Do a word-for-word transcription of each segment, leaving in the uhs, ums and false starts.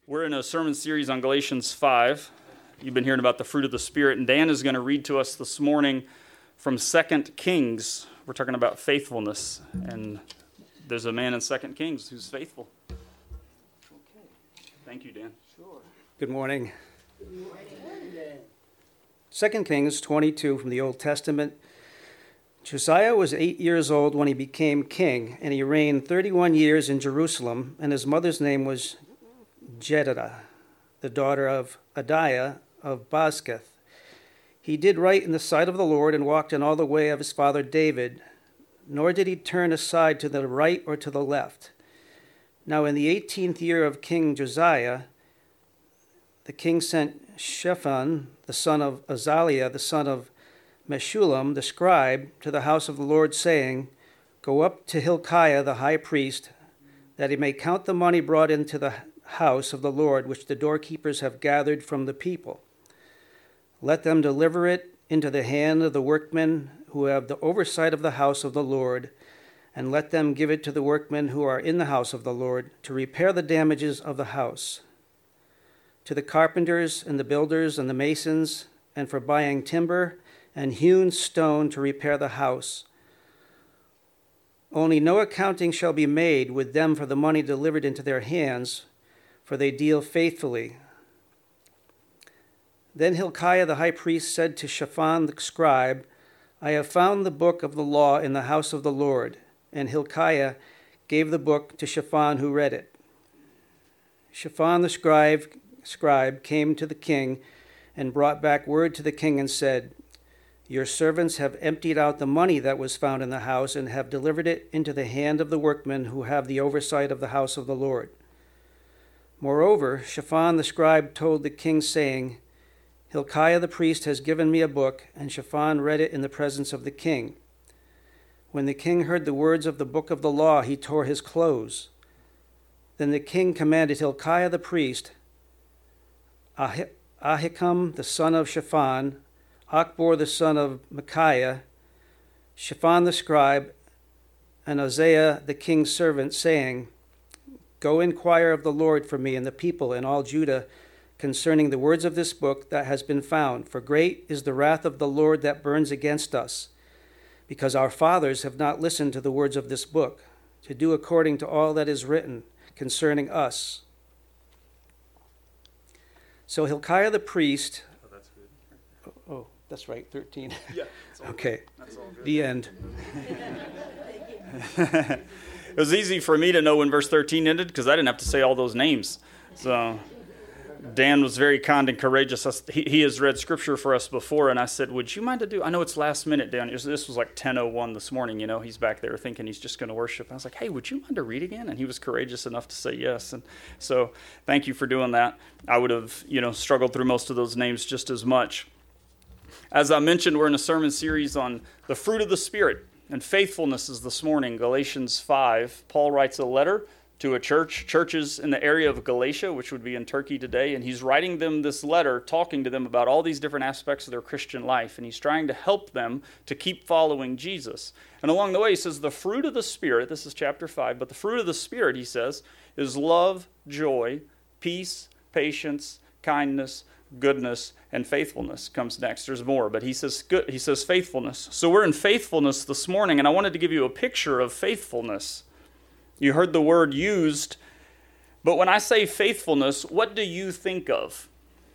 We're in a sermon series on Galatians five. You've been hearing about the fruit of the Spirit, and Dan is going to read to us this morning from Second Kings. We're talking about faithfulness, and there's a man in Second Kings who's faithful. Okay. Thank you, Dan. Sure. Good morning. Good morning. Second Kings twenty-two from the Old Testament. Josiah was eight years old when he became king, and he reigned thirty-one years in Jerusalem, and his mother's name was Jedidah, the daughter of Adiah of Bozkath. He did right in the sight of the Lord and walked in all the way of his father David, nor did he turn aside to the right or to the left. Now in the eighteenth year of King Josiah, the king sent Shaphan, the son of Azaliah, the son of Meshullam, the scribe, to the house of the Lord, saying, Go up to Hilkiah the high priest, that he may count the money brought into the house of the Lord, which the doorkeepers have gathered from the people. Let them deliver it into the hand of the workmen who have the oversight of the house of the Lord, and let them give it to the workmen who are in the house of the Lord to repair the damages of the house, to the carpenters and the builders and the masons, and for buying timber and hewn stone to repair the house. Only no accounting shall be made with them for the money delivered into their hands, for they deal faithfully. Then Hilkiah the high priest said to Shaphan the scribe, I have found the book of the law in the house of the Lord. And Hilkiah gave the book to Shaphan, who read it. Shaphan the scribe, scribe came to the king and brought back word to the king and said, Your servants have emptied out the money that was found in the house and have delivered it into the hand of the workmen who have the oversight of the house of the Lord. Moreover, Shaphan the scribe told the king, saying, Hilkiah the priest has given me a book, and Shaphan read it in the presence of the king. When the king heard the words of the book of the law, he tore his clothes. Then the king commanded Hilkiah the priest, Ah- Ahikam the son of Shaphan, Achbor the son of Micaiah, Shaphan the scribe, and Uzziah the king's servant, saying, Go inquire of the Lord for me and the people and all Judah concerning the words of this book that has been found. For great is the wrath of the Lord that burns against us, because our fathers have not listened to the words of this book, to do according to all that is written concerning us. So Hilkiah the priest... Oh, that's good. Oh, that's right, thirteen. Yeah. Okay, That's all good. the end. It was easy for me to know when verse thirteen ended because I didn't have to say all those names. So Dan was very kind and courageous. He, he has read scripture for us before, and I said, would you mind to do, I know it's last minute, Dan. This was like ten oh one this morning, you know. He's back there thinking he's just going to worship. I was like, hey, would you mind to read again? And he was courageous enough to say yes. And so thank you for doing that. I would have, you know, struggled through most of those names just as much. As I mentioned, we're in a sermon series on the fruit of the Spirit. And faithfulness is this morning, Galatians five. Paul writes a letter to a church, churches in the area of Galatia, which would be in Turkey today, and he's writing them this letter, talking to them about all these different aspects of their Christian life, and he's trying to help them to keep following Jesus. And along the way, he says, the fruit of the Spirit, this is chapter five, but the fruit of the Spirit, he says, is love, joy, peace, patience, kindness, goodness, and faithfulness comes next. There's more, but he says good. He says faithfulness. So we're in faithfulness this morning, and I wanted to give you a picture of faithfulness. You heard the word used, but when I say faithfulness, what do you think of?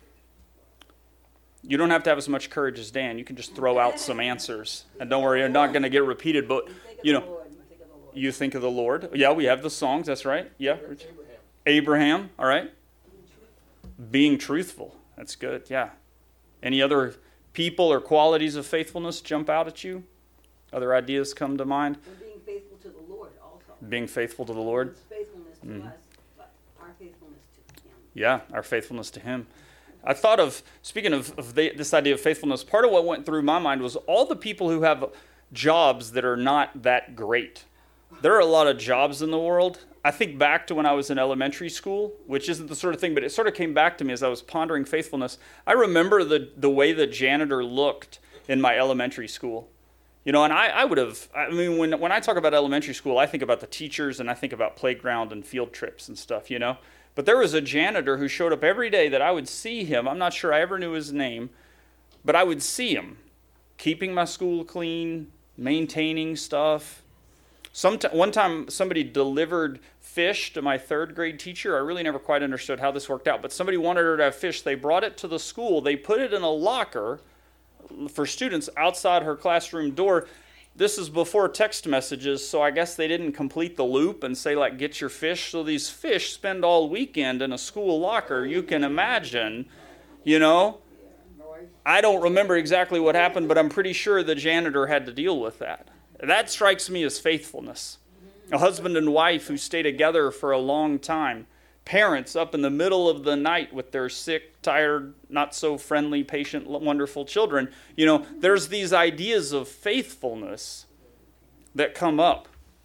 You don't have to have as much courage as Dan. You can just throw out some answers, and don't worry, you're not going to get repeated. But you know, you think of the Lord. Yeah, we have the songs. That's right. Yeah, Abraham. Abraham. All right. Being truthful. That's good, yeah. Any other people or qualities of faithfulness jump out at you? Other ideas come to mind? And being faithful to the Lord also. Being faithful to the Lord? It's faithfulness to Mm. us, but our faithfulness to Him. Yeah, our faithfulness to Him. I thought of, speaking of, of the, this idea of faithfulness, part of what went through my mind was all the people who have jobs that are not that great. There are a lot of jobs in the world. I think back to when I was in elementary school, which isn't the sort of thing, but it sort of came back to me as I was pondering faithfulness. I remember the, the way the janitor looked in my elementary school. You know, and I, I would have, I mean, when when I talk about elementary school, I think about the teachers and I think about playground and field trips and stuff, you know. But there was a janitor who showed up every day that I would see him. I'm not sure I ever knew his name, but I would see him keeping my school clean, maintaining stuff. Some t- one time somebody delivered fish to my third grade teacher. I really never quite understood how this worked out, but somebody wanted her to have fish. They brought it to the school. They put it in a locker for students outside her classroom door. This is before text messages, so I guess they didn't complete the loop and say, like, get your fish. So these fish spend all weekend in a school locker. You can imagine, you know. I don't remember exactly what happened, but I'm pretty sure the janitor had to deal with that. That strikes me as faithfulness. A husband and wife who stay together for a long time. Parents up in the middle of the night with their sick, tired, not so friendly, patient, wonderful children. You know, there's these ideas of faithfulness that come up.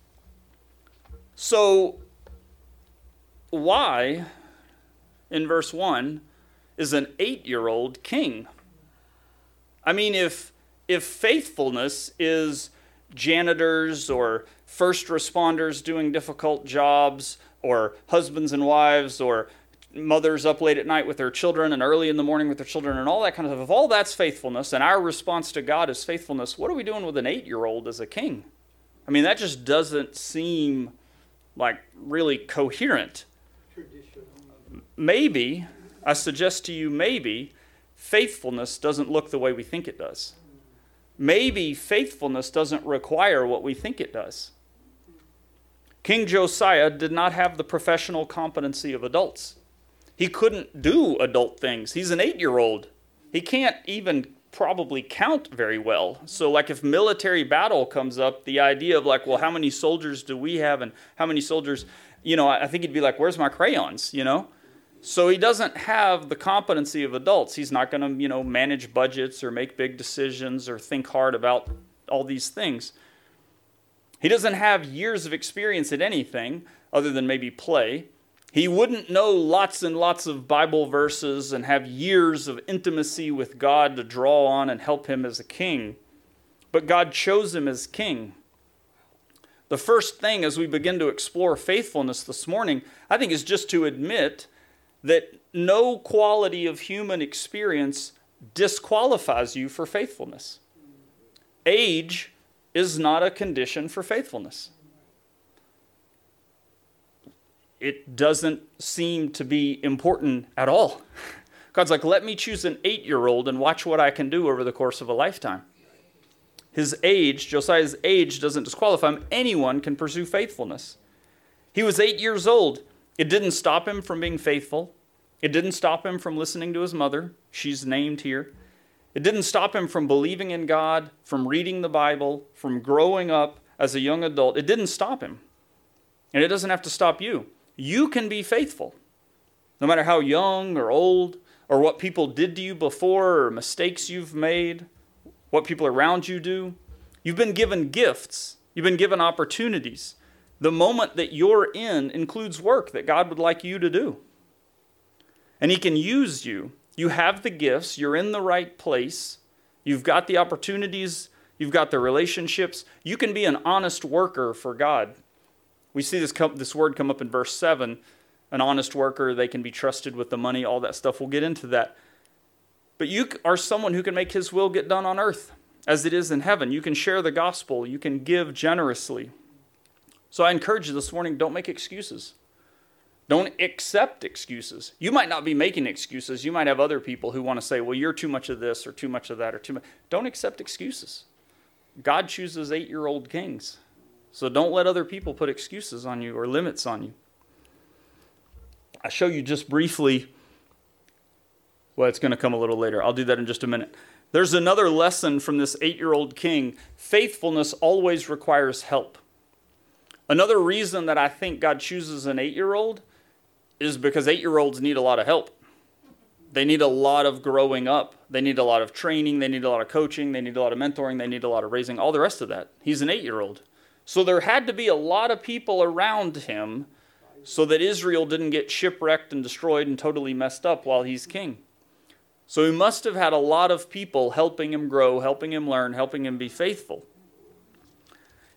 So, why, in verse one, is an eight-year-old king? I mean, if if faithfulness is janitors or first responders doing difficult jobs, or husbands and wives, or mothers up late at night with their children and early in the morning with their children and all that kind of stuff, if all that's faithfulness and our response to God is faithfulness, what are we doing with an eight-year-old as a king? I mean, that just doesn't seem like really coherent. Maybe, I suggest to you, maybe faithfulness doesn't look the way we think it does. Maybe faithfulness doesn't require what we think it does. King Josiah did not have the professional competency of adults. He couldn't do adult things. He's an eight-year-old. He can't even probably count very well. So like if military battle comes up, the idea of like, well, how many soldiers do we have and how many soldiers, you know, I think he'd be like, where's my crayons, you know? So he doesn't have the competency of adults. He's not going to, you know, manage budgets or make big decisions or think hard about all these things. He doesn't have years of experience at anything other than maybe play. He wouldn't know lots and lots of Bible verses and have years of intimacy with God to draw on and help him as a king. But God chose him as king. The first thing as we begin to explore faithfulness this morning, I think, is just to admit that no quality of human experience disqualifies you for faithfulness. Age is not a condition for faithfulness. It doesn't seem to be important at all. God's like, let me choose an eight-year-old and watch what I can do over the course of a lifetime. His age, Josiah's age, doesn't disqualify him. Anyone can pursue faithfulness. He was eight years old. It didn't stop him from being faithful. It didn't stop him from listening to his mother. She's named here. It didn't stop him from believing in God, from reading the Bible, from growing up as a young adult. It didn't stop him. And it doesn't have to stop you. You can be faithful, no matter how young or old, or what people did to you before, or mistakes you've made, what people around you do. You've been given gifts. You've been given opportunities. The moment that you're in includes work that God would like you to do. And he can use you. You have the gifts. You're in the right place. You've got the opportunities. You've got the relationships. You can be an honest worker for God. We see this come, this word come up in verse seven. An honest worker, they can be trusted with the money, all that stuff. We'll get into that. But you are someone who can make his will get done on earth as it is in heaven. You can share the gospel. You can give generously. So I encourage you this morning, don't make excuses. Don't accept excuses. You might not be making excuses. You might have other people who want to say, well, you're too much of this or too much of that or too much. Don't accept excuses. God chooses eight-year-old kings. So don't let other people put excuses on you or limits on you. I'll show you just briefly. Well, it's going to come a little later. I'll do that in just a minute. There's another lesson from this eight-year-old king. Faithfulness always requires help. Another reason that I think God chooses an eight-year-old is because eight-year-olds need a lot of help. They need a lot of growing up. They need a lot of training. They need a lot of coaching. They need a lot of mentoring. They need a lot of raising, all the rest of that. He's an eight-year-old. So there had to be a lot of people around him so that Israel didn't get shipwrecked and destroyed and totally messed up while he's king. So he must have had a lot of people helping him grow, helping him learn, helping him be faithful.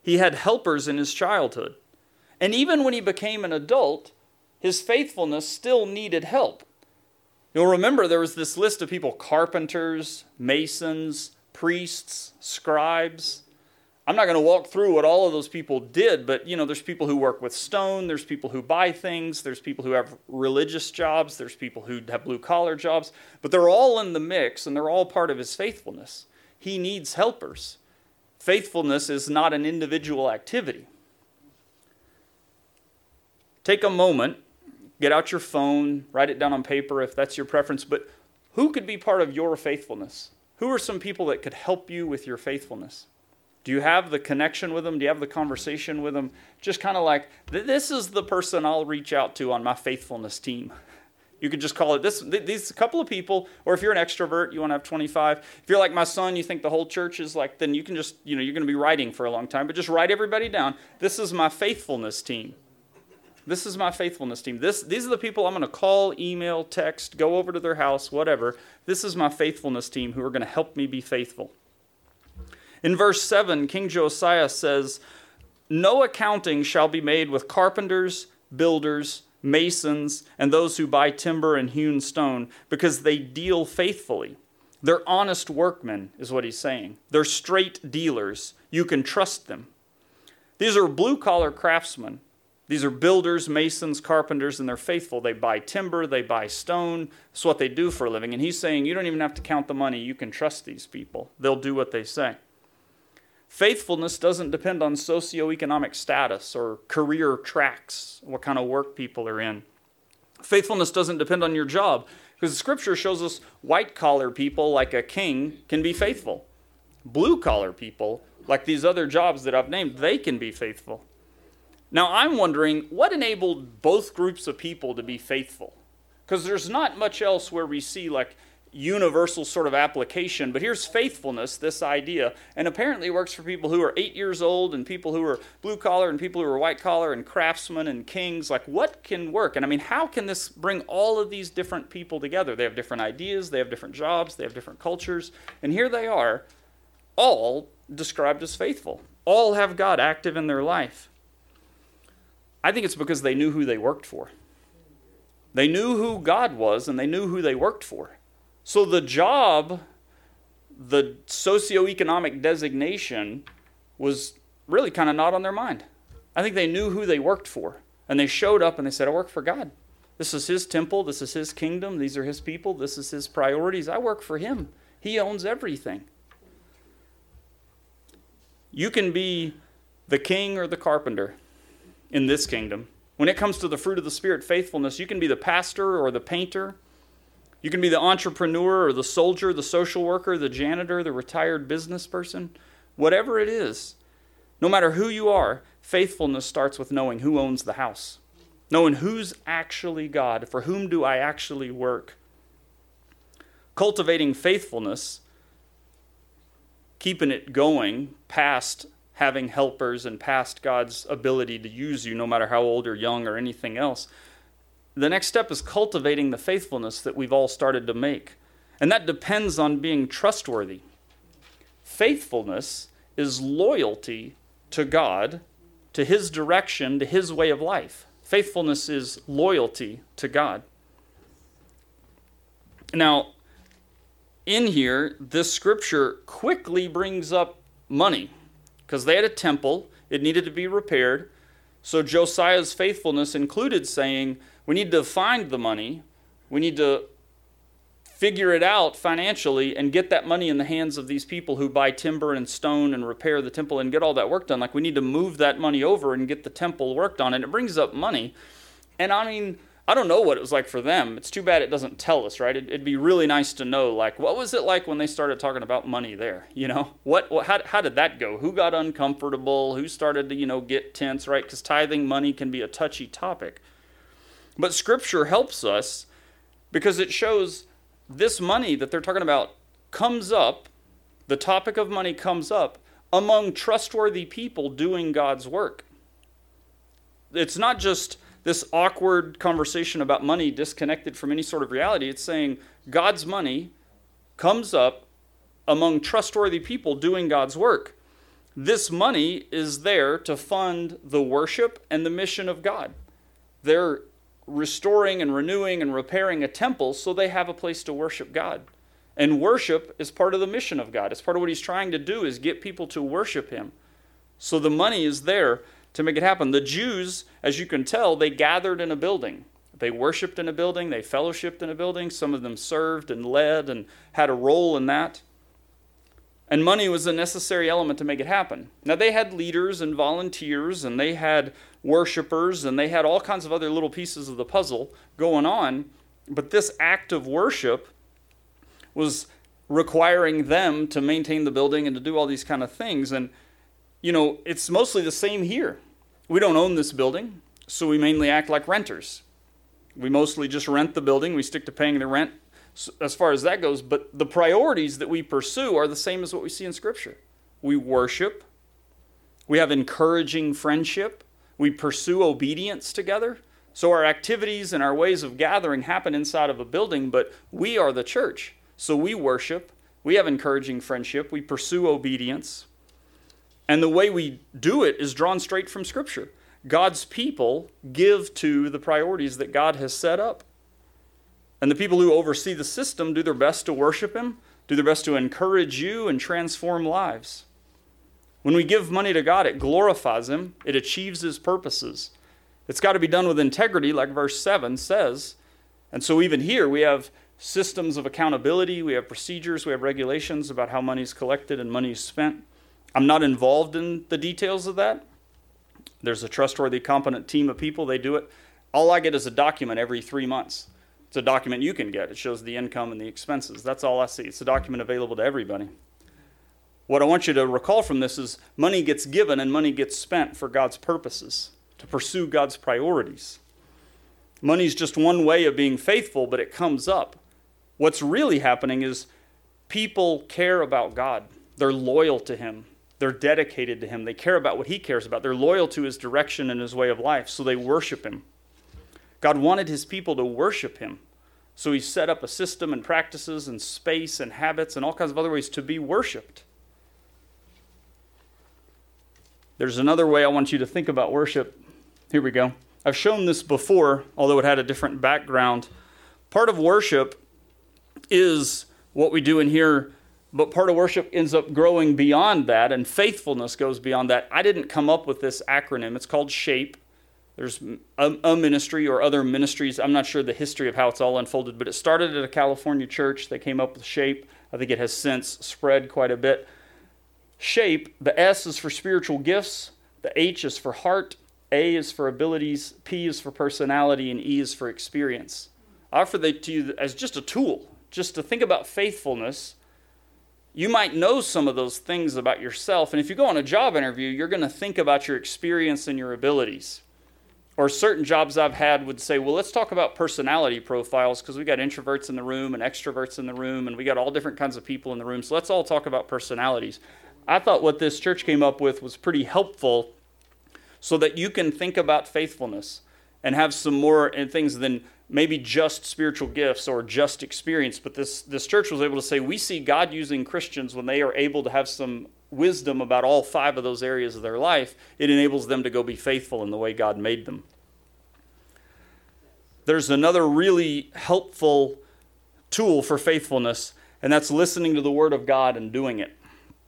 He had helpers in his childhood. And even when he became an adult, his faithfulness still needed help. You'll remember there was this list of people: carpenters, masons, priests, scribes. I'm not going to walk through what all of those people did, but you know, there's people who work with stone, there's people who buy things, there's people who have religious jobs, there's people who have blue-collar jobs, but they're all in the mix and they're all part of his faithfulness. He needs helpers. Faithfulness is not an individual activity. Take a moment, get out your phone, write it down on paper if that's your preference, but who could be part of your faithfulness? Who are some people that could help you with your faithfulness? Do you have the connection with them? Do you have the conversation with them? Just kind of like, this is the person I'll reach out to on my faithfulness team. You could just call it this. These couple of people, or if you're an extrovert, you want to have twenty-five. If you're like my son, you think the whole church is like, then you can just, you know, you're going to be writing for a long time, but just write everybody down. This is my faithfulness team. This is my faithfulness team. This, these are the people I'm going to call, email, text, go over to their house, whatever. This is my faithfulness team who are going to help me be faithful. In verse seven, King Josiah says, "No accounting shall be made with carpenters, builders, masons, and those who buy timber and hewn stone, because they deal faithfully." They're honest workmen, is what he's saying. They're straight dealers. You can trust them. These are blue-collar craftsmen. These are builders, masons, carpenters, and they're faithful. They buy timber, they buy stone. That's what they do for a living. And he's saying, you don't even have to count the money. You can trust these people. They'll do what they say. Faithfulness doesn't depend on socioeconomic status or career tracks, what kind of work people are in. Faithfulness doesn't depend on your job, because the scripture shows us white-collar people like a king can be faithful. Blue-collar people, like these other jobs that I've named, they can be faithful. Now, I'm wondering, what enabled both groups of people to be faithful? Because there's not much else where we see like universal sort of application, but here's faithfulness, this idea, and apparently it works for people who are eight years old and people who are blue-collar and people who are white-collar and craftsmen and kings. Like, what can work? And I mean, how can this bring all of these different people together? They have different ideas, they have different jobs, they have different cultures, and here they are, all described as faithful. All have God active in their life. I think it's because they knew who they worked for. They knew who God was, and they knew who they worked for. So the job, the socioeconomic designation, was really kind of not on their mind. I think they knew who they worked for. And they showed up and they said, I work for God. This is his temple. This is his kingdom. These are his people. This is his priorities. I work for him. He owns everything. You can be the king or the carpenter in this kingdom. When it comes to the fruit of the Spirit, faithfulness, you can be the pastor or the painter. You can be the entrepreneur or the soldier, the social worker, the janitor, the retired business person. Whatever it is, no matter who you are, faithfulness starts with knowing who owns the house. Knowing who's actually God. For whom do I actually work? Cultivating faithfulness, keeping it going past having helpers and past God's ability to use you, no matter how old or young or anything else. The next step is cultivating the faithfulness that we've all started to make. And that depends on being trustworthy. Faithfulness is loyalty to God, to his direction, to his way of life. Faithfulness is loyalty to God. Now, in here, this scripture quickly brings up money, because they had a temple. It needed to be repaired. So Josiah's faithfulness included saying, we need to find the money. We need to figure it out financially and get that money in the hands of these people who buy timber and stone and repair the temple and get all that work done. Like, we need to move that money over and get the temple worked on. And it brings up money. And I mean, I don't know what it was like for them. It's too bad it doesn't tell us, right? It'd, it'd be really nice to know, like, what was it like when they started talking about money there? You know, what, what how, how did that go? Who got uncomfortable? Who started to, you know, get tense, right? Because tithing money can be a touchy topic. But Scripture helps us because it shows this money that they're talking about comes up, the topic of money comes up among trustworthy people doing God's work. It's not just this awkward conversation about money disconnected from any sort of reality. It's saying God's money comes up among trustworthy people doing God's work. this money is there to fund the worship and the mission of God. They're restoring and renewing and repairing a temple so they have a place to worship God. And worship is part of the mission of God. It's part of what he's trying to do, is get people to worship him. So the money is there to make it happen. The Jews, as you can tell, they gathered in a building. They worshiped in a building. They fellowshiped in a building. Some of them served and led and had a role in that. And money was a necessary element to make it happen. Now, they had leaders and volunteers, and they had worshipers, and they had all kinds of other little pieces of the puzzle going on. But this act of worship was requiring them to maintain the building and to do all these kind of things. And, you know, it's mostly the same here. We don't own this building, so we mainly act like renters. We mostly just rent the building. We stick to paying the rent as far as that goes. But the priorities that we pursue are the same as what we see in Scripture. We worship. We have encouraging friendship. We pursue obedience together. So our activities and our ways of gathering happen inside of a building, but we are the church. So we worship. We have encouraging friendship. We pursue obedience. And the way we do it is drawn straight from Scripture. God's people give to the priorities that God has set up. And the people who oversee the system do their best to worship him, do their best to encourage you and transform lives. When we give money to God, it glorifies him. It achieves his purposes. It's got to be done with integrity, like verse seven says. And so even here, we have systems of accountability. We have procedures. We have regulations about how money is collected and money is spent. I'm not involved in the details of that. There's a trustworthy, competent team of people. They do it. All I get is a document every three months. It's a document you can get. It shows the income and the expenses. That's all I see. It's a document available to everybody. What I want you to recall from this is money gets given and money gets spent for God's purposes, to pursue God's priorities. Money is just one way of being faithful, but it comes up. What's really happening is people care about God. They're loyal to him. They're dedicated to him. They care about what he cares about. They're loyal to his direction and his way of life, so they worship him. God wanted his people to worship him. So he set up a system and practices and space and habits and all kinds of other ways to be worshiped. There's another way I want you to think about worship. Here we go. I've shown this before, although it had a different background. Part of worship is what we do in here, but part of worship ends up growing beyond that, and faithfulness goes beyond that. I didn't come up with this acronym. It's called SHAPE. There's a, a ministry or other ministries. I'm not sure the history of how it's all unfolded, but it started at a California church. They came up with SHAPE. I think it has since spread quite a bit. SHAPE, the S is for spiritual gifts, the H is for heart, A is for abilities, P is for personality, and E is for experience. I offer that to you as just a tool, just to think about faithfulness. You might know some of those things about yourself, and if you go on a job interview, you're going to think about your experience and your abilities. Or certain jobs I've had would say, well, let's talk about personality profiles, because we got introverts in the room and extroverts in the room, and we got all different kinds of people in the room, so let's all talk about personalities. I thought what this church came up with was pretty helpful so that you can think about faithfulness and have some more things than maybe just spiritual gifts or just experience. But this, this church was able to say, we see God using Christians when they are able to have some wisdom about all five of those areas of their life. It enables them to go be faithful in the way God made them. There's another really helpful tool for faithfulness, and that's listening to the Word of God and doing it.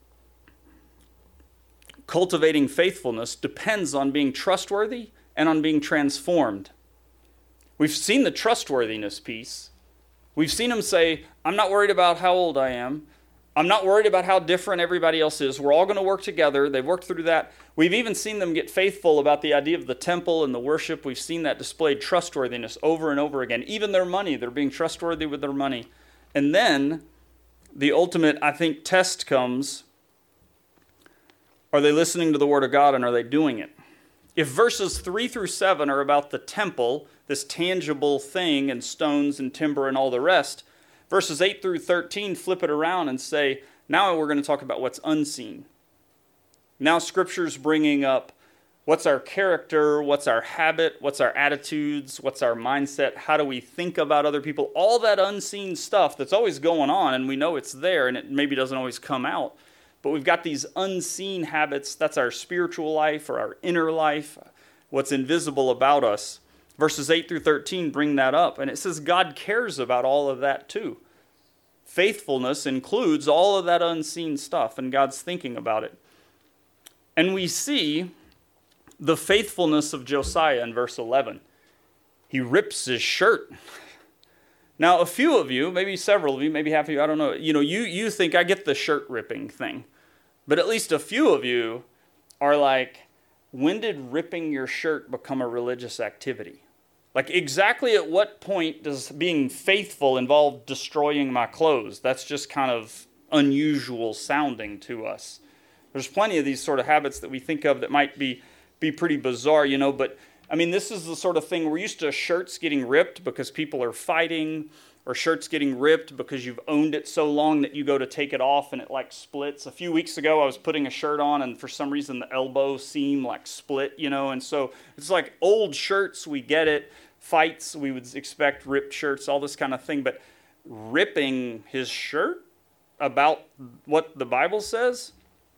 Cultivating faithfulness depends on being trustworthy and on being transformed. We've seen the trustworthiness piece. We've seen him say, I'm not worried about how old I am. I'm not worried about how different everybody else is. We're all going to work together. They've worked through that. We've even seen them get faithful about the idea of the temple and the worship. We've seen that displayed trustworthiness over and over again. Even their money, they're being trustworthy with their money. And then the ultimate, I think, test comes. Are they listening to the Word of God, and are they doing it? If verses three through seven are about the temple, this tangible thing and stones and timber and all the rest, verses eight through thirteen flip it around and say, now we're going to talk about what's unseen. Now Scripture's bringing up what's our character, what's our habit, what's our attitudes, what's our mindset, how do we think about other people, all that unseen stuff that's always going on, and we know it's there, and it maybe doesn't always come out. But we've got these unseen habits. That's our spiritual life or our inner life, what's invisible about us. Verses eight through thirteen bring that up. And it says God cares about all of that too. Faithfulness includes all of that unseen stuff, and God's thinking about it. And we see the faithfulness of Josiah in verse eleven. He rips his shirt. Now, a few of you, maybe several of you, maybe half of you, I don't know, you know, you, you think I get the shirt ripping thing. But at least a few of you are like, when did ripping your shirt become a religious activity? Like, exactly at what point does being faithful involve destroying my clothes? That's just kind of unusual sounding to us. There's plenty of these sort of habits that we think of that might be, be pretty bizarre, you know, but I mean, this is the sort of thing we're used to shirts getting ripped because people are fighting, or shirts getting ripped because you've owned it so long that you go to take it off and it like splits. A few weeks ago, I was putting a shirt on and for some reason the elbow seam like split, you know, and so it's like old shirts, we get it. Fights, we would expect ripped shirts, all this kind of thing. But ripping his shirt about what the Bible says?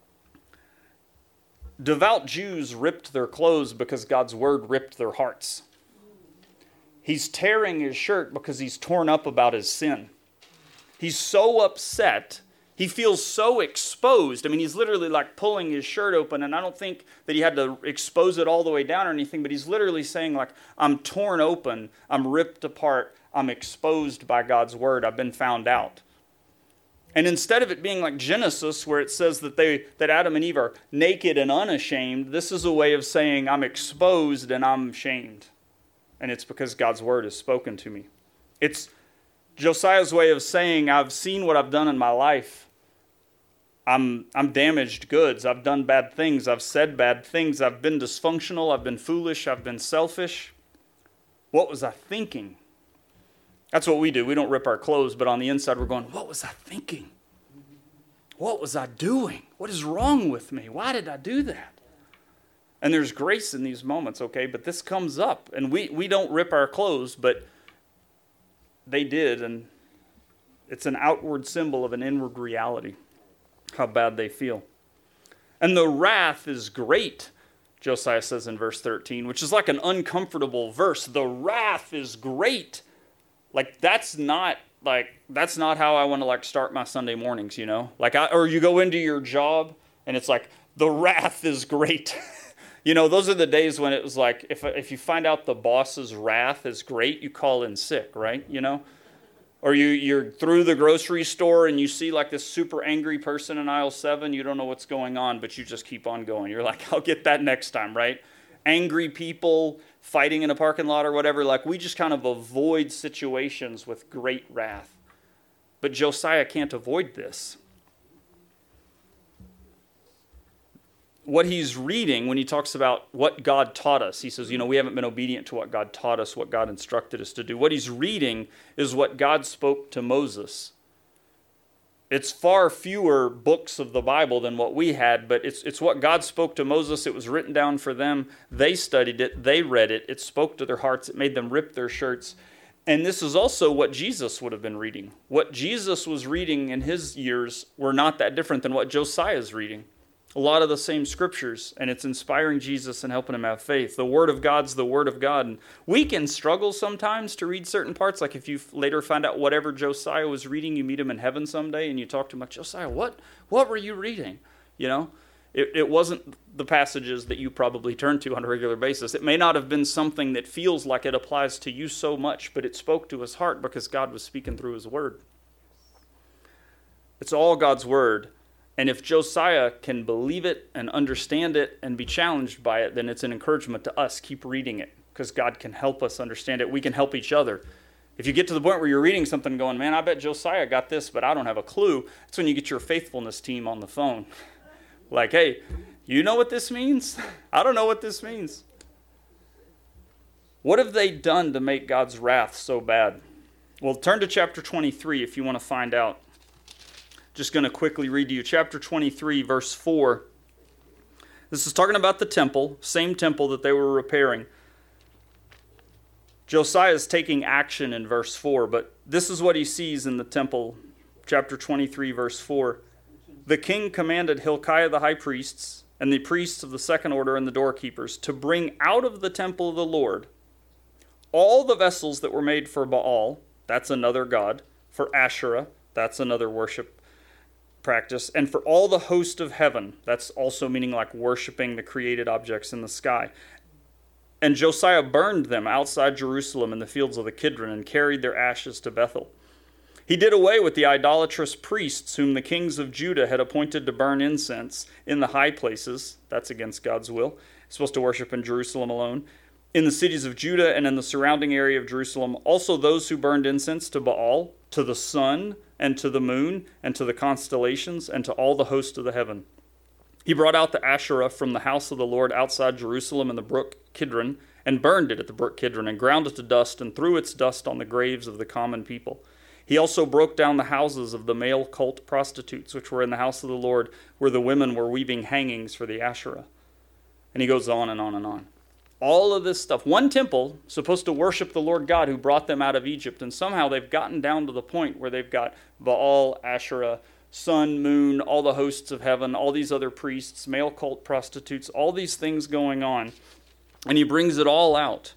Devout Jews ripped their clothes because God's word ripped their hearts. He's tearing his shirt because he's torn up about his sin. He's so upset. He feels so exposed. I mean, he's literally like pulling his shirt open, and I don't think that he had to expose it all the way down or anything, but he's literally saying like, I'm torn open, I'm ripped apart, I'm exposed by God's word, I've been found out. And instead of it being like Genesis, where it says that they that Adam and Eve are naked and unashamed, this is a way of saying I'm exposed and I'm shamed. And it's because God's word is spoken to me. It's Josiah's way of saying I've seen what I've done in my life. I'm I'm damaged goods. I've done bad things. I've said bad things. I've been dysfunctional. I've been foolish. I've been selfish. What was I thinking? That's what we do. We don't rip our clothes, but on the inside we're going, what was I thinking? What was I doing? What is wrong with me? Why did I do that? And there's grace in these moments, okay? But this comes up, and we, we don't rip our clothes, but they did, and it's an outward symbol of an inward reality, how bad they feel. And the wrath is great, Josiah says in verse thirteen, which is like an uncomfortable verse. The wrath is great. Like, that's not, like, that's not how I want to, like, start my Sunday mornings, you know? Like, I, or you go into your job, and it's like, the wrath is great. You know, those are the days when it was like, if if you find out the boss's wrath is great, you call in sick, right? You know? Or you, you're through the grocery store, and you see, like, this super angry person in aisle seven. You don't know what's going on, but you just keep on going. You're like, I'll get that next time, right? Angry people fighting in a parking lot or whatever, like we just kind of avoid situations with great wrath. But Josiah can't avoid this. What he's reading when he talks about what God taught us, he says, you know, we haven't been obedient to what God taught us, what God instructed us to do. What he's reading is what God spoke to Moses. It's far fewer books of the Bible than what we had, but it's it's what God spoke to Moses. It was written down for them. They studied it. They read it. It spoke to their hearts. It made them rip their shirts. And this is also what Jesus would have been reading. What Jesus was reading in his years were not that different than what Josiah is reading. A lot of the same scriptures, and it's inspiring Jesus and helping him have faith. The Word of God's the Word of God. And we can struggle sometimes to read certain parts. Like if you later find out whatever Josiah was reading, you meet him in heaven someday, and you talk to him like, Josiah, what, what were you reading? You know, it, it wasn't the passages that you probably turn to on a regular basis. It may not have been something that feels like it applies to you so much, but it spoke to his heart because God was speaking through his Word. It's all God's Word. And if Josiah can believe it and understand it and be challenged by it, then it's an encouragement to us. Keep reading it because God can help us understand it. We can help each other. If you get to the point where you're reading something going, man, I bet Josiah got this, but I don't have a clue, that's when you get your faithfulness team on the phone. Like, hey, you know what this means? I don't know what this means. What have they done to make God's wrath so bad? Well, turn to chapter twenty-three if you want to find out. Just going to quickly read to you chapter twenty-three, verse four. This is talking about the temple, same temple that they were repairing. Josiah is taking action in verse four, but this is what he sees in the temple, chapter twenty-three, verse four. King the king commanded Hilkiah the high priests and the priests of the second order and the doorkeepers to bring out of the temple of the Lord all the vessels that were made for Baal, that's another god, for Asherah, that's another worship practice, and for all the host of heaven, that's also meaning like worshiping the created objects in the sky. And Josiah burned them outside Jerusalem in the fields of the Kidron and carried their ashes to Bethel. He did away with the idolatrous priests whom the kings of Judah had appointed to burn incense in the high places. That's against God's will. He's supposed to worship in Jerusalem alone. In the cities of Judah and in the surrounding area of Jerusalem, also those who burned incense to Baal, to the sun, and to the moon, and to the constellations, and to all the host of the heaven. He brought out the Asherah from the house of the Lord outside Jerusalem in the brook Kidron, and burned it at the brook Kidron, and ground it to dust, and threw its dust on the graves of the common people. He also broke down the houses of the male cult prostitutes, which were in the house of the Lord, where the women were weaving hangings for the Asherah. And he goes on and on and on. All of this stuff. One temple supposed to worship the Lord God who brought them out of Egypt, and somehow they've gotten down to the point where they've got Baal, Asherah, sun, moon, all the hosts of heaven, all these other priests, male cult prostitutes, all these things going on. And he brings it all out.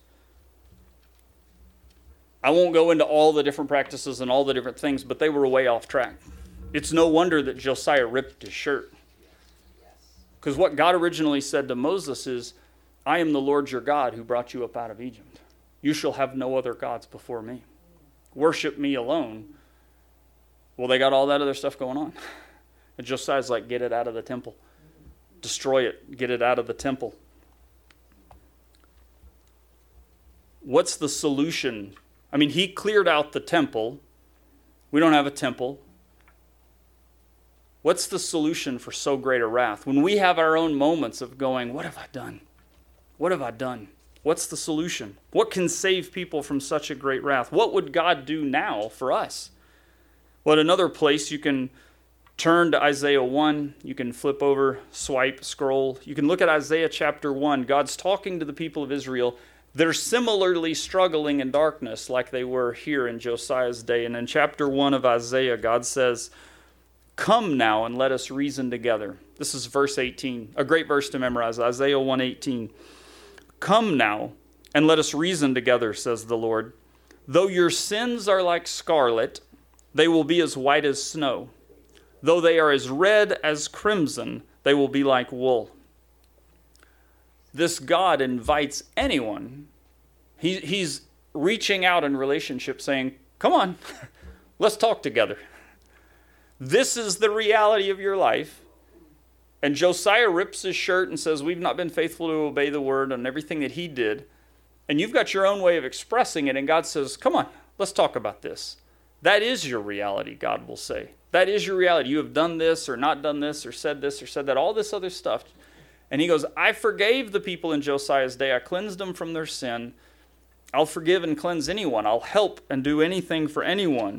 I won't go into all the different practices and all the different things, but they were way off track. It's no wonder that Josiah ripped his shirt. Because what God originally said to Moses is, I am the Lord your God who brought you up out of Egypt. You shall have no other gods before me. Worship me alone. Well, they got all that other stuff going on. And Josiah's like, get it out of the temple. Destroy it. Get it out of the temple. What's the solution? I mean, he cleared out the temple. We don't have a temple. What's the solution for so great a wrath? When we have our own moments of going, what have I done? What have I done? What's the solution? What can save people from such a great wrath? What would God do now for us? Well, at another place, you can turn to Isaiah one. You can flip over, swipe, scroll. You can look at Isaiah chapter one. God's talking to the people of Israel. They're similarly struggling in darkness like they were here in Josiah's day. And in chapter one of Isaiah, God says, come now and let us reason together. This is verse eighteen, a great verse to memorize, Isaiah one eighteen. Come now and let us reason together, says the Lord. Though your sins are like scarlet, they will be as white as snow. Though they are as red as crimson, they will be like wool. This God invites anyone. He, he's reaching out in relationship saying, come on, let's talk together. This is the reality of your life. And Josiah rips his shirt and says, we've not been faithful to obey the word and everything that he did. And you've got your own way of expressing it. And God says, come on, let's talk about this. That is your reality, God will say. That is your reality. You have done this or not done this or said this or said that, all this other stuff. And he goes, I forgave the people in Josiah's day. I cleansed them from their sin. I'll forgive and cleanse anyone. I'll help and do anything for anyone.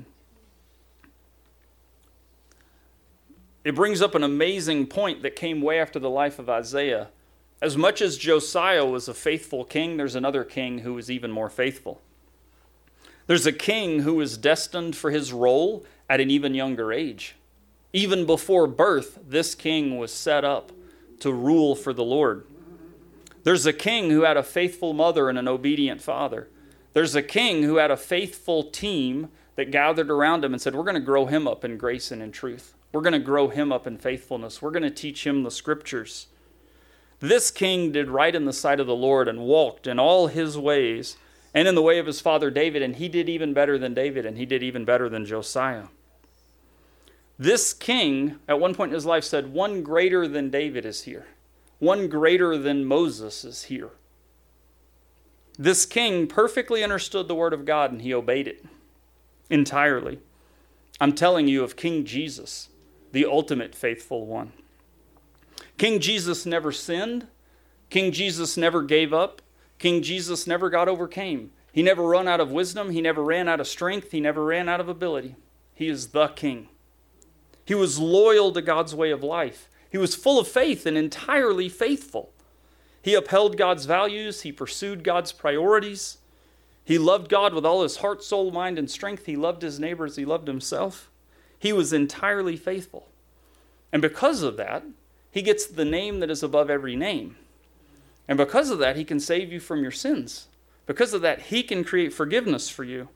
It brings up an amazing point that came way after the life of Isaiah. As much as Josiah was a faithful king, there's another king who was even more faithful. There's a king who was destined for his role at an even younger age. Even before birth, this king was set up to rule for the Lord. There's a king who had a faithful mother and an obedient father. There's a king who had a faithful team that gathered around him and said, we're going to grow him up in grace and in truth. We're going to grow him up in faithfulness. We're going to teach him the scriptures. This king did right in the sight of the Lord and walked in all his ways and in the way of his father David, and he did even better than David, and he did even better than Josiah. This king, at one point in his life, said, one greater than David is here. One greater than Moses is here. This king perfectly understood the word of God, and he obeyed it entirely. I'm telling you of King Jesus, the ultimate faithful one. King Jesus never sinned. King Jesus never gave up. King Jesus never got overcame. He never ran out of wisdom. He never ran out of strength. He never ran out of ability. He is the king. He was loyal to God's way of life. He was full of faith and entirely faithful. He upheld God's values. He pursued God's priorities. He loved God with all his heart, soul, mind, and strength. He loved his neighbors. He loved himself. He was entirely faithful. And because of that, he gets the name that is above every name. And because of that, he can save you from your sins. Because of that, he can create forgiveness for you.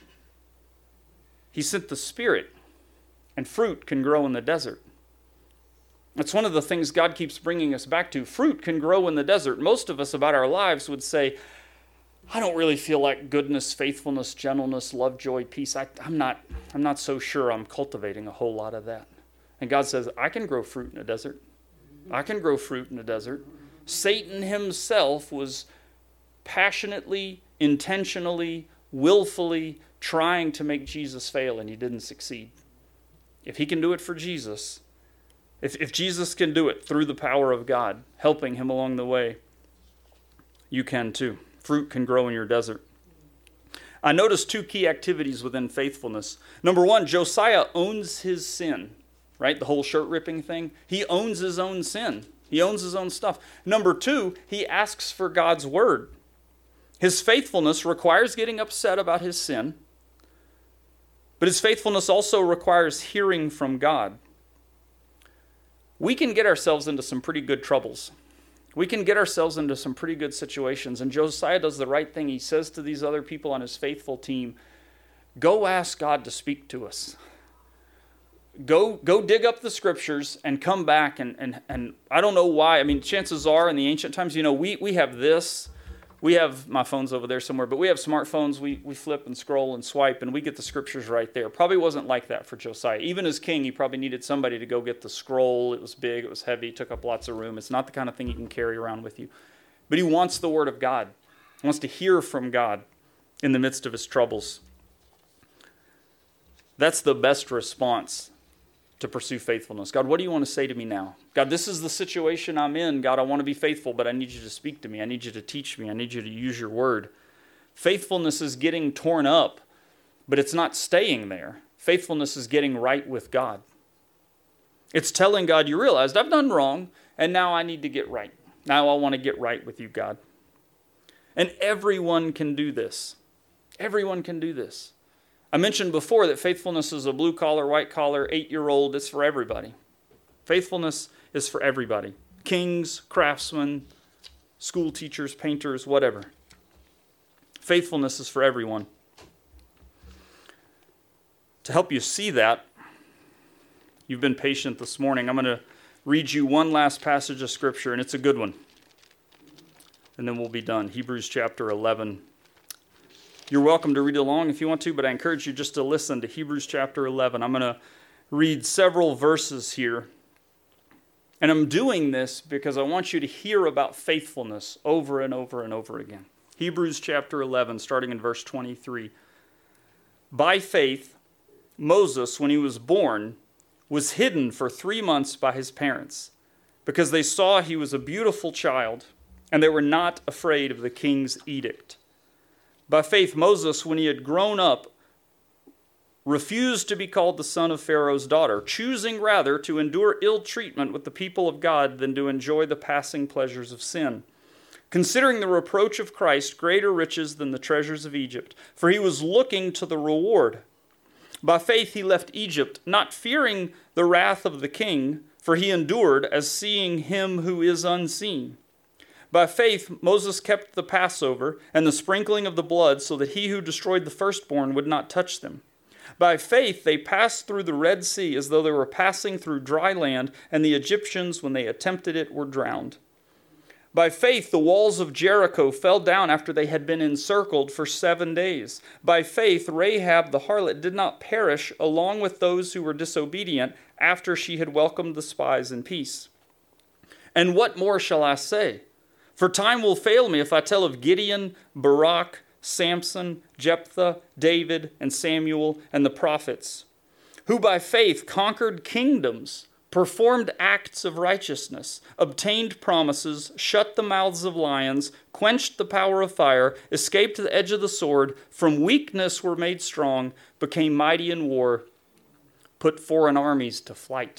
He sent the Spirit, and fruit can grow in the desert. That's one of the things God keeps bringing us back to. Fruit can grow in the desert. Most of us about our lives would say, I don't really feel like goodness, faithfulness, gentleness, love, joy, peace. I, I'm not, I'm not so sure I'm cultivating a whole lot of that. And God says, I can grow fruit in a desert. I can grow fruit in a desert. Satan himself was passionately, intentionally, willfully trying to make Jesus fail, and he didn't succeed. If he can do it for Jesus, if, if Jesus can do it through the power of God, helping him along the way, you can too. Fruit can grow in your desert. I noticed two key activities within faithfulness. Number one, Josiah owns his sin, right? The whole shirt ripping thing. He owns his own sin. He owns his own stuff. Number two, he asks for God's word. His faithfulness requires getting upset about his sin, but his faithfulness also requires hearing from God. We can get ourselves into some pretty good troubles. We can get ourselves into some pretty good situations, and Josiah does the right thing. He says to these other people on his faithful team, go ask God to speak to us. Go go dig up the scriptures and come back, and, and, and I don't know why. I mean, chances are in the ancient times, you know, we, we have this. We have, my phone's over there somewhere, but we have smartphones. We, we flip and scroll and swipe, and we get the scriptures right there. Probably wasn't like that for Josiah. Even as king, he probably needed somebody to go get the scroll. It was big, it was heavy, took up lots of room. It's not the kind of thing you can carry around with you. But he wants the word of God. He wants to hear from God in the midst of his troubles. That's the best response to pursue faithfulness. God, what do you want to say to me now? God, this is the situation I'm in. God, I want to be faithful, but I need you to speak to me. I need you to teach me. I need you to use your word. Faithfulness is getting torn up, but it's not staying there. Faithfulness is getting right with God. It's telling God, you realized I've done wrong, and now I need to get right. Now I want to get right with you, God. And everyone can do this. Everyone can do this. I mentioned before that faithfulness is a blue-collar, white-collar, eight-year-old. It's for everybody. Faithfulness is for everybody. Kings, craftsmen, school teachers, painters, whatever. Faithfulness is for everyone. To help you see that, you've been patient this morning. I'm going to read you one last passage of Scripture, and it's a good one. And then we'll be done. Hebrews chapter eleven. You're welcome to read along if you want to, but I encourage you just to listen to Hebrews chapter eleven. I'm going to read several verses here. And I'm doing this because I want you to hear about faithfulness over and over and over again. Hebrews chapter eleven, starting in verse twenty-three. By faith, Moses, when he was born, was hidden for three months by his parents, because they saw he was a beautiful child, and they were not afraid of the king's edict. By faith, Moses, when he had grown up, refused to be called the son of Pharaoh's daughter, choosing rather to endure ill treatment with the people of God than to enjoy the passing pleasures of sin, considering the reproach of Christ greater riches than the treasures of Egypt, for he was looking to the reward. By faith he left Egypt, not fearing the wrath of the king, for he endured as seeing him who is unseen. By faith, Moses kept the Passover and the sprinkling of the blood so that he who destroyed the firstborn would not touch them. By faith, they passed through the Red Sea as though they were passing through dry land, and the Egyptians, when they attempted it, were drowned. By faith, the walls of Jericho fell down after they had been encircled for seven days. By faith, Rahab the harlot did not perish along with those who were disobedient after she had welcomed the spies in peace. And what more shall I say? For time will fail me if I tell of Gideon, Barak, Samson, Jephthah, David, and Samuel, and the prophets, who by faith conquered kingdoms, performed acts of righteousness, obtained promises, shut the mouths of lions, quenched the power of fire, escaped the edge of the sword, from weakness were made strong, became mighty in war, put foreign armies to flight.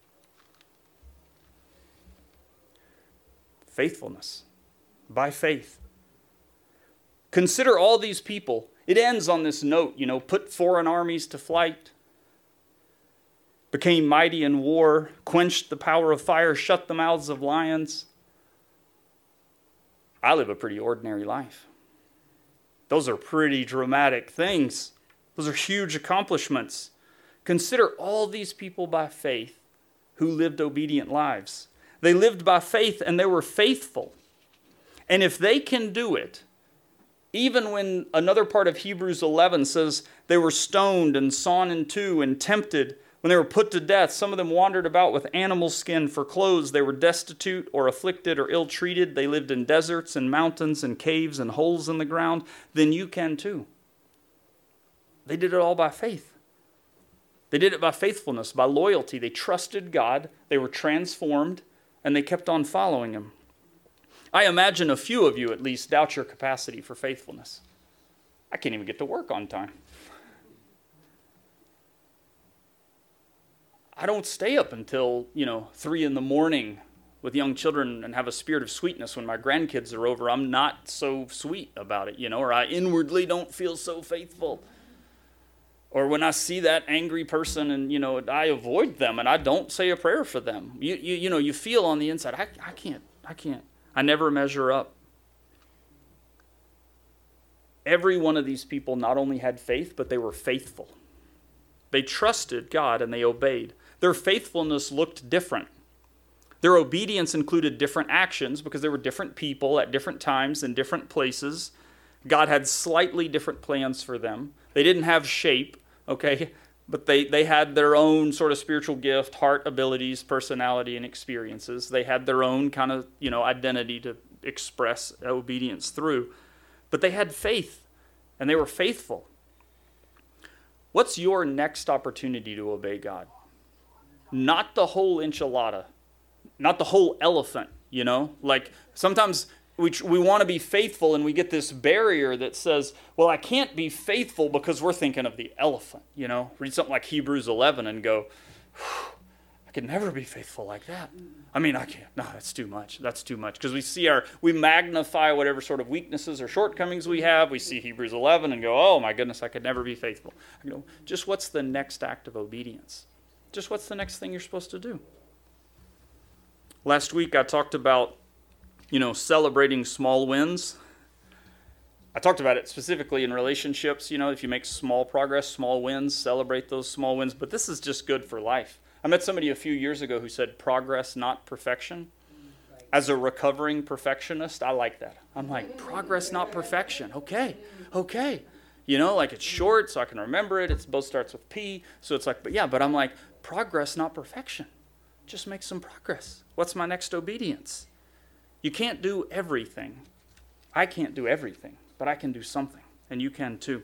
Faithfulness, by faith. Consider all these people. It ends on this note, you know, put foreign armies to flight. became mighty in war, quenched the power of fire, shut the mouths of lions. I live a pretty ordinary life. Those are pretty dramatic things. Those are huge accomplishments. Consider all these people by faith who lived obedient lives. They lived by faith and they were faithful. And if they can do it, even when another part of Hebrews eleven says they were stoned and sawn in two and tempted, when they were put to death, some of them wandered about with animal skin for clothes. They were destitute or afflicted or ill-treated. They lived in deserts and mountains and caves and holes in the ground. Then you can too. They did it all by faith. They did it by faithfulness, by loyalty. They trusted God. They were transformed, and they kept on following Him. I imagine a few of you at least doubt your capacity for faithfulness. I can't even get to work on time. I don't stay up until, you know, three in the morning with young children and have a spirit of sweetness when my grandkids are over. I'm not so sweet about it, you know, or I inwardly don't feel so faithful. Or when I see that angry person and, you know, I avoid them and I don't say a prayer for them. You you, you know, you feel on the inside, I, I can't, I can't. I never measure up. Every one of these people not only had faith, but they were faithful. They trusted God and they obeyed. Their faithfulness looked different. Their obedience included different actions because there were different people at different times in different places. God had slightly different plans for them. They didn't have shape, okay, but they, they had their own sort of spiritual gift, heart, abilities, personality, and experiences. They had their own kind of, you know, identity to express obedience through. But they had faith, and they were faithful. What's your next opportunity to obey God? Not the whole enchilada, not the whole elephant, you know? Like sometimes we we want to be faithful and we get this barrier that says, well, I can't be faithful because we're thinking of the elephant, you know? Read something like Hebrews eleven and go, I could never be faithful like that. I mean, I can't. No, that's too much. That's too much. Because we see our, we magnify whatever sort of weaknesses or shortcomings we have. We see Hebrews eleven and go, oh my goodness, I could never be faithful. I go, just what's the next act of obedience? Just what's the next thing you're supposed to do? Last week I talked about, you know, celebrating small wins. I talked about it specifically in relationships. You know, if you make small progress, small wins, celebrate those small wins. But this is just good for life. I met somebody a few years ago who said progress, not perfection. As a recovering perfectionist, I like that. I'm like, progress, not perfection. Okay, okay. You know, like it's short, so I can remember it. It both starts with P. So it's like, but yeah, but I'm like, progress, not perfection. Just make some progress. What's my next obedience? You can't do everything. I can't do everything, but I can do something, and you can too.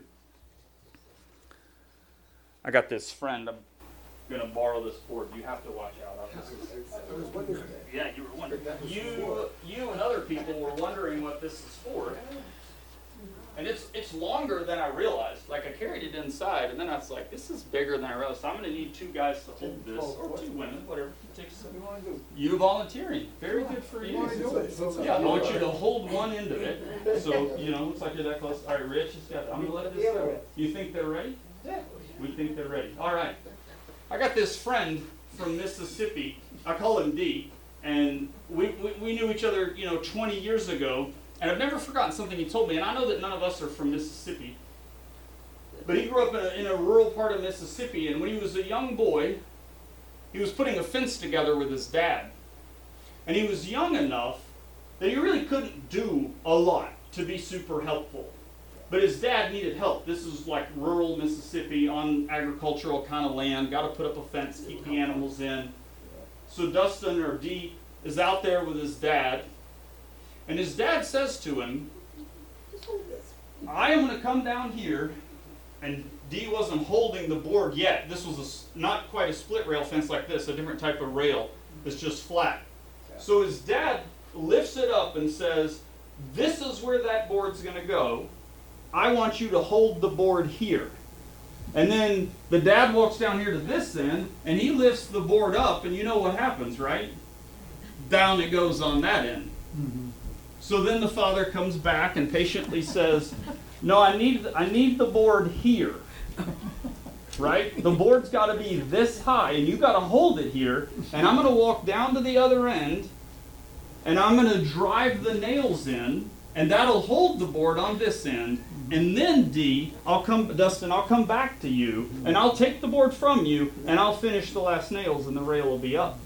I got this friend. I'm going to borrow this board. You have to watch out. Obviously. Yeah, you were wondering. You, you and other people were wondering what this is for. And it's it's longer than I realized. Like I carried it inside, and then I was like, this is bigger than I realized. So I'm going to need two guys to hold this, or two women, whatever. Take some. You volunteering. Very good for you. Yeah, I want you to hold one end of it. So, you know, looks like you're that close. All right, Rich, it's got, I'm going to let this go. You think they're ready? Yeah. We think they're ready. All right. I got this friend from Mississippi. I call him D. And we, we, we knew each other, you know, twenty years ago. And I've never forgotten something he told me, and I know that none of us are from Mississippi, but he grew up in a, in a rural part of Mississippi, and when he was a young boy, he was putting a fence together with his dad. And he was young enough that he really couldn't do a lot to be super helpful. But his dad needed help. This is like rural Mississippi on agricultural kind of land, got to put up a fence, keep the animals in. So Dustin, or D, is out there with his dad. And his dad says to him, I am going to come down here, and D wasn't holding the board yet. This was a, not quite a split rail fence like this, a different type of rail that's just flat. So his dad lifts it up and says, this is where that board's going to go. I want you to hold the board here. And then the dad walks down here to this end, and he lifts the board up, and you know what happens, right? Down it goes on that end. Mm-hmm. So then the father comes back and patiently says, no, I need I need the board here. right? The board's got to be this high, and you've got to hold it here. And I'm going to walk down to the other end, and I'm going to drive the nails in, and that'll hold the board on this end. And then, D, I'll come, Dustin, I'll come back to you, and I'll take the board from you, and I'll finish the last nails, and the rail will be up.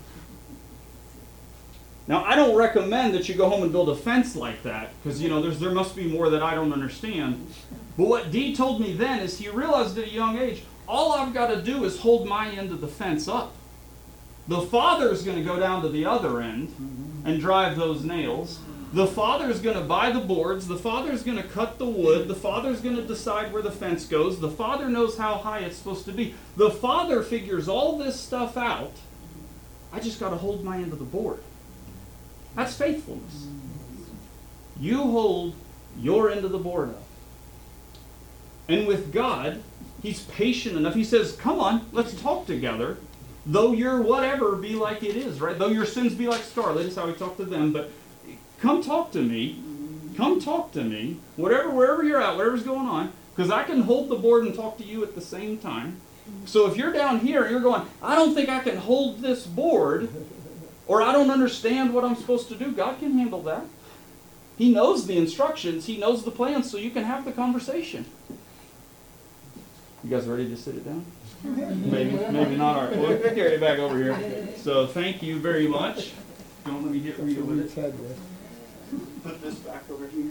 Now, I don't recommend that you go home and build a fence like that, because, you know, there's, there must be more that I don't understand. But what D told me then is he realized at a young age, all I've got to do is hold my end of the fence up. The father's going to go down to the other end and drive those nails. The father's going to buy the boards. The father's going to cut the wood. The father's going to decide where the fence goes. The father knows how high it's supposed to be. The father figures all this stuff out. I just got to hold my end of the board. That's faithfulness. You hold your end of the board up. And with God, He's patient enough. He says, come on, let's talk together. Though your whatever be like it is, right? Though your sins be like scarlet, is how He talked to them. But come talk to me. Come talk to me. Whatever, wherever you're at, whatever's going on. Because I can hold the board and talk to you at the same time. So if you're down here and you're going, I don't think I can hold this board, or I don't understand what I'm supposed to do, God can handle that. He knows the instructions. He knows the plans, so you can have the conversation. You guys ready to sit it down? Maybe, maybe not. All right, we'll carry it back over here. So thank you very much. Don't let me get real with it. Put this back over here.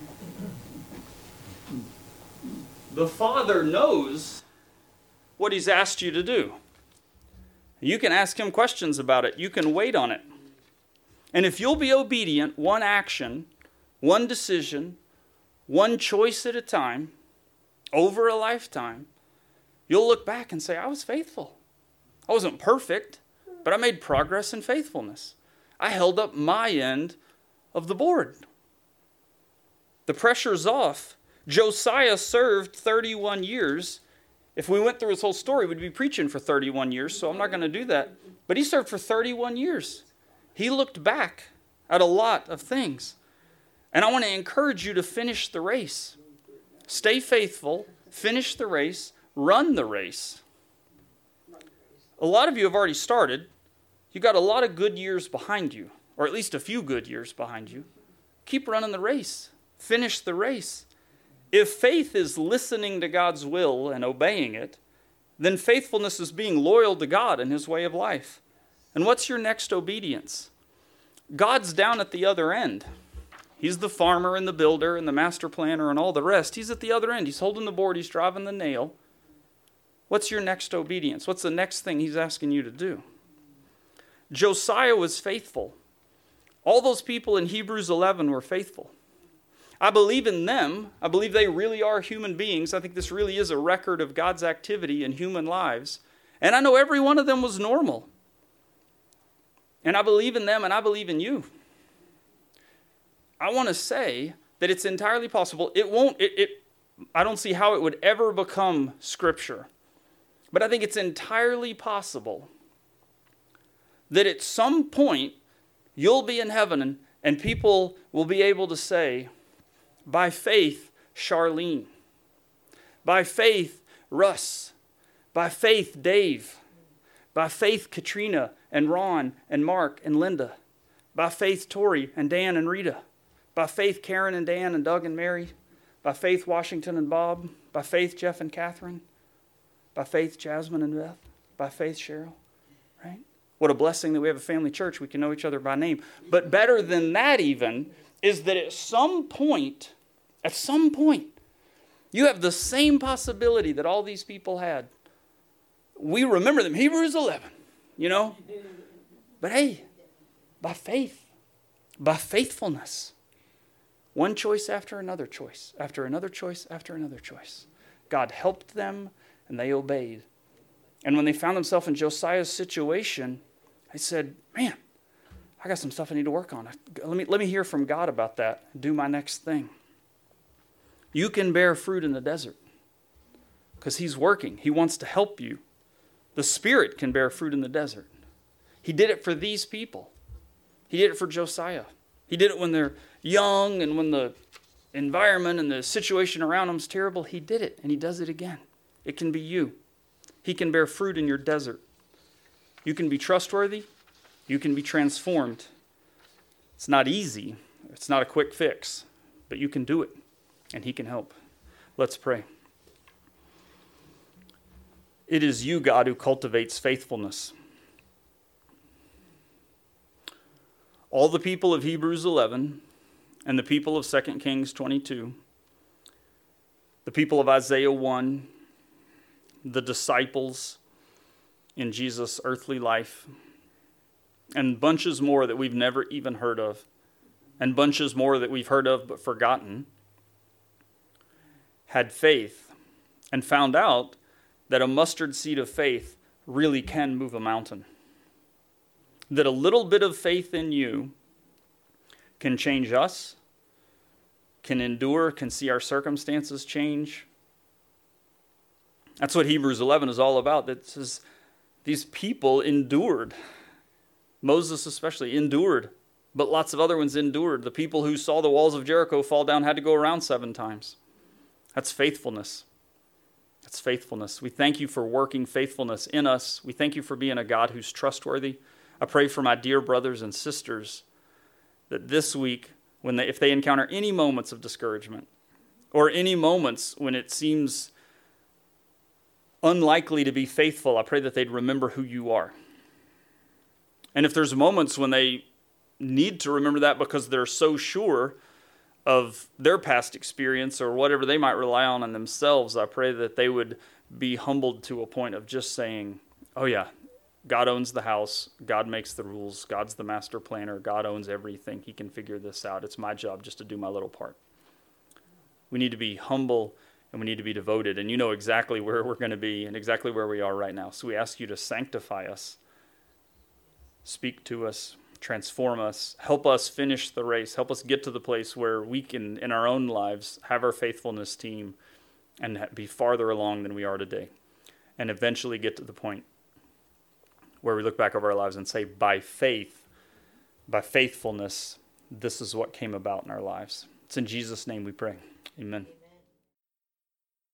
The Father knows what He's asked you to do. You can ask Him questions about it. You can wait on it. And if you'll be obedient, one action, one decision, one choice at a time, over a lifetime, you'll look back and say, I was faithful. I wasn't perfect, but I made progress in faithfulness. I held up my end of the board. The pressure's off. Josiah served thirty-one years. If we went through his whole story, we'd be preaching for thirty-one years, so I'm not going to do that. But he served for thirty-one years. He looked back at a lot of things. And I want to encourage you to finish the race. Stay faithful, finish the race, run the race. A lot of you have already started. You've got a lot of good years behind you, or at least a few good years behind you. Keep running the race. Finish the race. If faith is listening to God's will and obeying it, then faithfulness is being loyal to God and His way of life. And what's your next obedience? God's down at the other end. He's the farmer and the builder and the master planner and all the rest. He's at the other end. He's holding the board. He's driving the nail. What's your next obedience? What's the next thing He's asking you to do? Josiah was faithful. All those people in Hebrews eleven were faithful. I believe in them. I believe they really are human beings. I think this really is a record of God's activity in human lives. And I know every one of them was normal. And I believe in them and I believe in you. I want to say that it's entirely possible. It won't, it, it, I don't see how it would ever become Scripture. But I think it's entirely possible that at some point you'll be in heaven and, and people will be able to say, by faith, Charlene. By faith, Russ. By faith, Dave. By faith, Katrina and Ron and Mark and Linda. By faith, Tori and Dan and Rita. By faith, Karen and Dan and Doug and Mary. By faith, Washington and Bob. By faith, Jeff and Catherine. By faith, Jasmine and Beth. By faith, Cheryl. Right? What a blessing that we have a family church. We can know each other by name. But better than that even is that at some point, at some point, you have the same possibility that all these people had. We remember them, Hebrews eleven, you know. But hey, by faith, by faithfulness, one choice after another choice, after another choice, after another choice. God helped them and they obeyed. And when they found themselves in Josiah's situation, they said, man, I got some stuff I need to work on. Let me, let me hear from God about that and do my next thing. You can bear fruit in the desert because He's working. He wants to help you. The Spirit can bear fruit in the desert. He did it for these people. He did it for Josiah. He did it when they're young and when the environment and the situation around them is terrible. He did it, and He does it again. It can be you. He can bear fruit in your desert. You can be trustworthy. You can be transformed. It's not easy. It's not a quick fix, but you can do it, and he can help. Let's pray. It is you, God, who cultivates faithfulness. All the people of Hebrews eleven and the people of Second Kings twenty-two, the people of Isaiah one, the disciples in Jesus' earthly life, and bunches more that we've never even heard of, and bunches more that we've heard of but forgotten, had faith and found out that a mustard seed of faith really can move a mountain. That a little bit of faith in you can change us, can endure, can see our circumstances change. That's what Hebrews eleven is all about. That says these people endured. Moses especially endured, but lots of other ones endured. The people who saw the walls of Jericho fall down had to go around seven times. That's faithfulness. That's faithfulness. We thank you for working faithfulness in us. We thank you for being a God who's trustworthy. I pray for my dear brothers and sisters that this week, when they, if they encounter any moments of discouragement or any moments when it seems unlikely to be faithful, I pray that they'd remember who you are. And if there's moments when they need to remember that because they're so sure of their past experience or whatever they might rely on in themselves, I pray that they would be humbled to a point of just saying, oh yeah, God owns the house. God makes the rules. God's the master planner. God owns everything. He can figure this out. It's my job just to do my little part. We need to be humble and we need to be devoted. And you know exactly where we're going to be and exactly where we are right now. So we ask you to sanctify us, speak to us, transform us, help us finish the race, help us get to the place where we can, in our own lives, have our faithfulness team and be farther along than we are today. And eventually get to the point where we look back over our lives and say, by faith, by faithfulness, this is what came about in our lives. It's in Jesus' name we pray. Amen.